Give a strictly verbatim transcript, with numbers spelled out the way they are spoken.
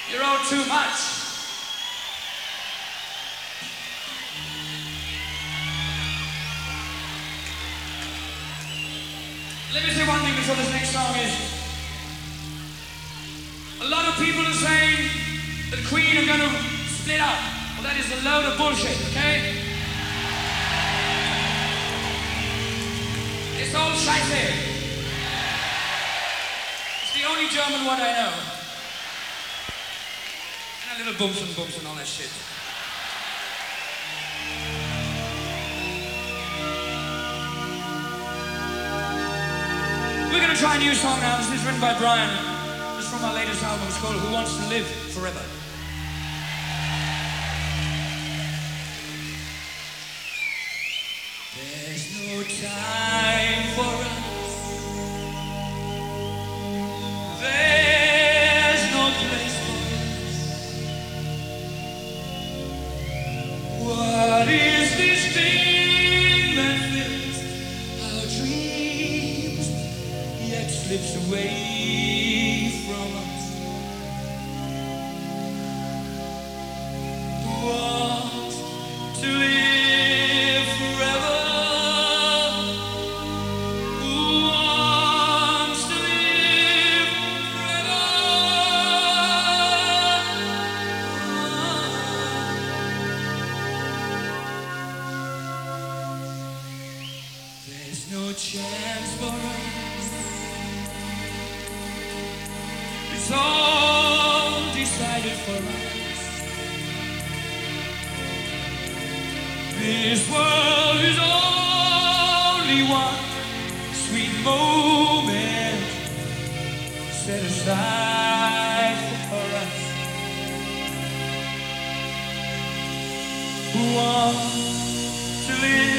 You're all too much. Let me say one thing before this next song is, a lot of people are saying that Queen are gonna split up. Well, that is a load of bullshit, okay? It's all scheiße. It's the only German word I know. And a little bumps and bumps and all that shit. We're gonna try a new song now. This is written by Brian. It's from our latest album. It's called Who Wants to Live Forever. There's no time for us. There's no place for us. What is this thing that fills our dreams yet slips away from us? Who wants to live forever? Who wants to live forever? There's no chance for us. It's all decided for us. This world is only one sweet moment set aside for us. Who wants to live